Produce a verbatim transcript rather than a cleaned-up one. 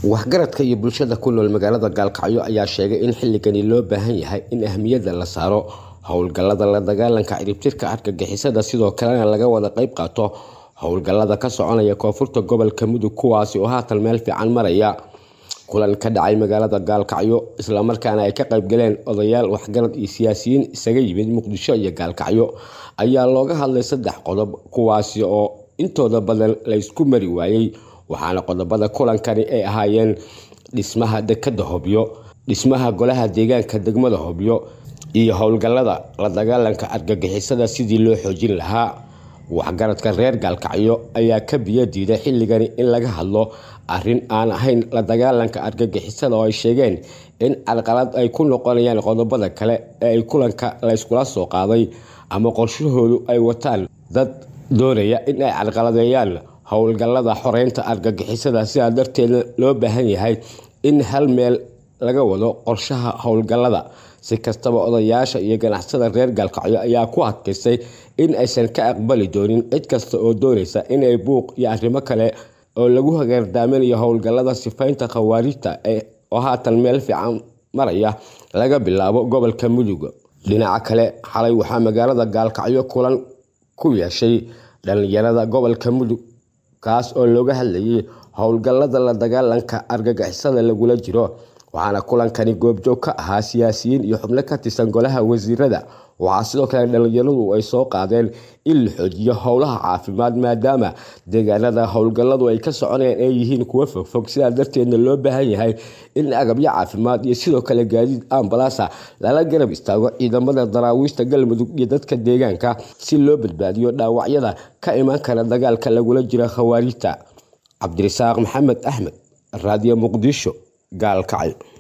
waxgaradka iyo bulshada ku nool magaalada Gaalkacyo ayaa sheegay in xilligani loo baahan yahay in ahmiyada la saaro howlgallada la dagaalanka ciribtirka argagixisada sidoo kalena laga wada qayb qaato howlgallada ka soconaya koonfurta gobolka Mudug kuwaasi oo haatan meel fiican maraya kulan ka dhacay magaalada Gaalkacyo isla markaana ay ka qayb galeen odayaal waxgarad iyo siyaasiyiin isaga yimid Muqdisho iyo Gaalkacyo ayaa looga hadlay saddex qodob kuwaasi oo intooda badan la isku mari waayay waxaana qodobada kulankani ay ahaayeen dhismaha dekada Hobyo dhismaha golaha deegaanka degmada Hobyo iyo howlgallada la dagaalanka argagixisada sidii loo xoojin lahaa waxgaradka reer Gaalkacyo ayaa ka biyo diiday xilligani in laga hadlo arrin aan ahayn la dagaalanka argagixisada oo ay sheegeen in alqalad ay ku noqonayaan qodobada kale ee ay kulanka la iskula soo qaaday ama qorshahoodu ay wataan dad doonaya in ay alqaladeeyaan howlgallada xoreynta argagixisada sidaa darteed loo baahan yahay in hal meel laga wado qorshaha howlgallada si kastaba odayaasha iyo ganacsada reer Gaalkacyo ayaa ku adkaysay in aysan ka aqbali doonin cid kasta oo doonaysa in ay buuq iyo arrimo kale oo lagu hagaardaaminayo howlgallada sifaynta khawaarijta ee oo haatan meel fiican maraya laga bilaabo gobolka Mudug dhinaca kale xalay waxaa magaalada Gaalkacyo kulan ku yeeshay dhalinyarada gobolka Mudug kaas oo looga hadlayay howlgallada la dagaalanka argagixisada lagula jiro waxaana kulankani goobjoog ka ahaa siyaasiyiin iyo xubno ka tirsan golaha wasiirada waxaa sidoo kale dhalinyaradu ay soo qaadeen in la xoojiyo howlaha caafimaad maadaama deegaanada howlgalladu ay ka soconayaan ay yihiin kuwa fogfog sidaa darteedna loo baahan yahay in agabyo caafimaad iyo sidoo kale gaadiid ambalaasa lala garab istaago ciidamada daraawiishta Galmudug iyo dadka deegaanka si loo badbaadiyo dhaawacyada ka iman kara dagaalka lagula jiro khawaarijta Cabdirasaaq Maxamed Axmed Radio Muqdisho Gaalkacyo.